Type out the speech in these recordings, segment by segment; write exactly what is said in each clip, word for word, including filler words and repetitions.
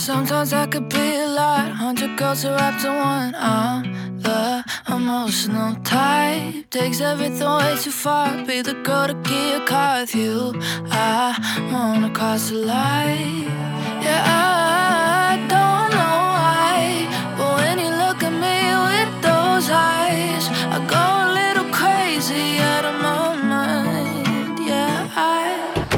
Sometimes I could be a lot, hundred girls are wrapped in one. I'm the emotional type, takes everything way too far. Be the girl to get a car with you. I wanna cross the line. Yeah, I don't know why, but when you look at me with those eyes, I go a little crazy out of my mind. Yeah, I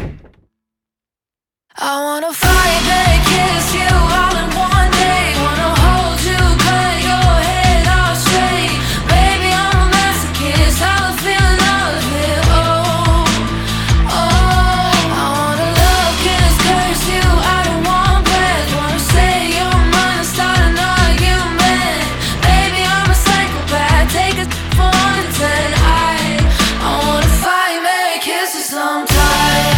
I wanna fight and kiss you all in one day. Wanna hold you, cut your head off straight. Baby, I'm a masochist, I love feeling all of it. Oh, oh, I wanna love, kiss, curse you, I don't want breath. Wanna say your mind and start an argument. Baby, I'm a psychopath, take it for one to ten. I, I wanna fight, marry, kiss you sometimes.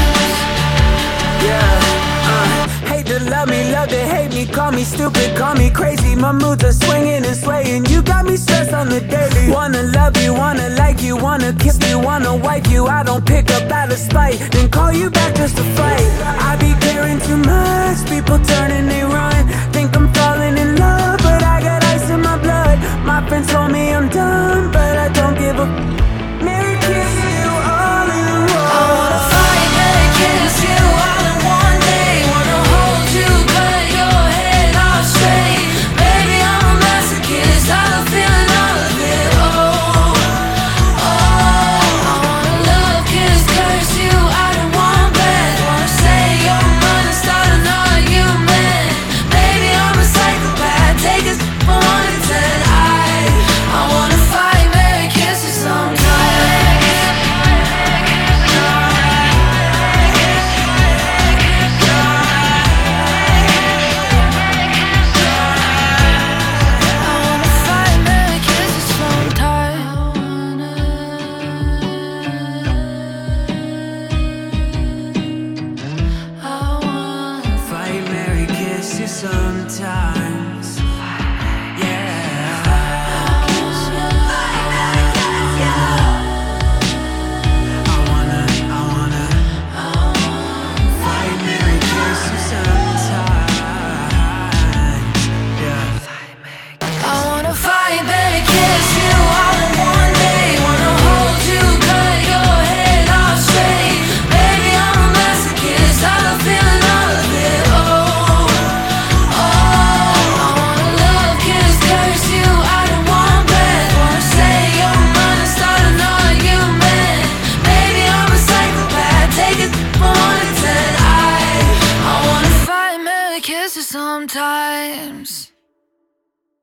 Love me, love to hate me, call me stupid, call me crazy. My moods are swinging and swaying, you got me stressed on the daily. Wanna love you, wanna like you, wanna kiss you, wanna wipe you. I don't pick up out of spite, then call you back just to fight. I be caring too much, people turn and they run. Think I'm falling in love, but I got ice in my blood. My friends told me I'm dumb, but I don't give a Mary kiss you all in one. I wanna fight, Mary kiss you all in one day. Wanna hold you, cut your head off straight. Baby, I'm a masochist, I love feeling all of it. Oh, oh, I wanna love, kiss, curse you, I don't want breath. Wanna say your mind and start an argument. Baby, I'm a psychopath, take it from one to ten. I, I wanna fight, Mary kiss you sometimes. Sometimes, yeah. I wanna, I wanna fight, marry, kiss you sometimes, yeah. I wanna fight, marry, kiss you all in one day. Wanna hold you, cut your head off straight. Baby, I'm a masochist, I love feeling all of it. Oh, sometimes